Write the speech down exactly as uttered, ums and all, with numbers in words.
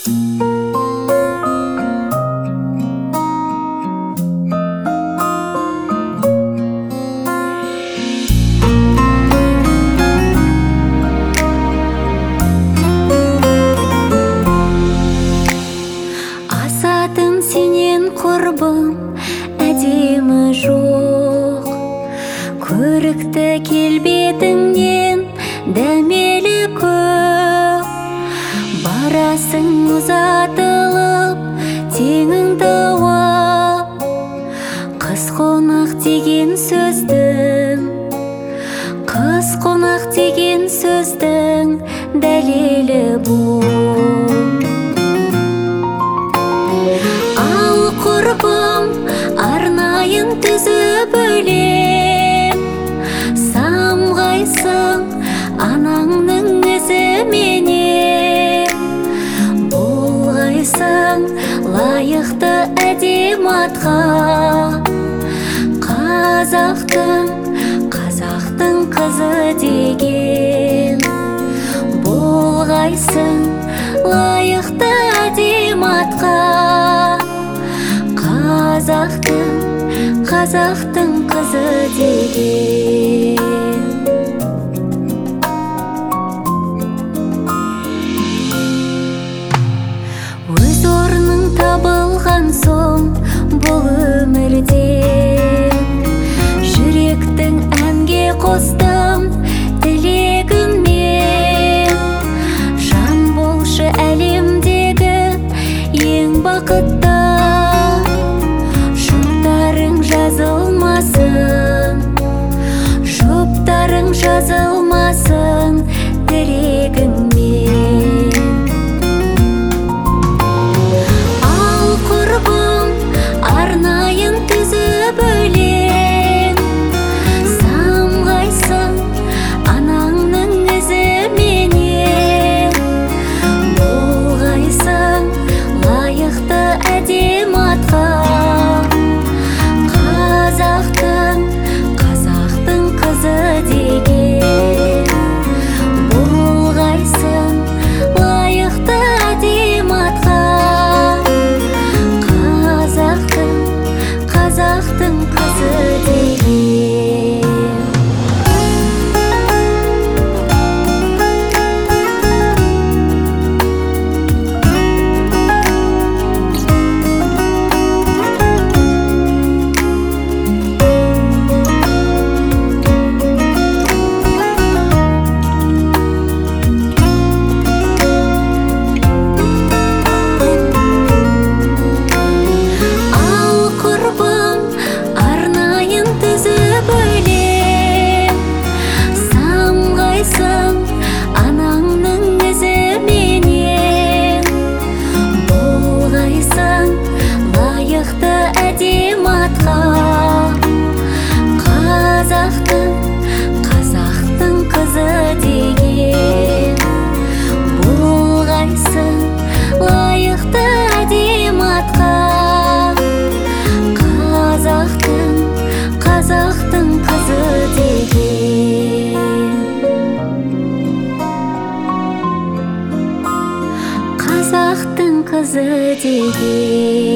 құрбым әдемі жоқ, көрікті келбетіңнен дәмелі көп. Барасың ұзатылып теңің тауып, қыз қонақ деген сөздің қыз қонақ деген сөздің дәлелі бұл. Құрбым, арнайын түзіп өлем, самғайсың анаңның ізіменен. Болғайсың лайықты әдем атқа, қазақтың қазақтың қызы деген. Болғайсың лайықты әдем атқа, қазақтың қазақтың қызы деген. Өз орның табылған соң бұл өмірде, жүректің әнге қостым тілегіммен. Жан болшы әлемдегі ең бақытты, жазылмасын, жұптарың жазылмасын тілегіңмен. Ал құрбым, арнайын түзіп өлең, самғайсың анаңның ізіменен. Болғайсың лайықты әдем атқа, қазақтың қазақтың қызы деген. Болғайсың лайықты әдем атқа, қазақтың қазақтың қызы деген. Қазақтың қазақтың қызы деген. Болғайсың лайықты әдем атқа, қазақтың қазақтың қызы деген. Қазақтың қызы деген.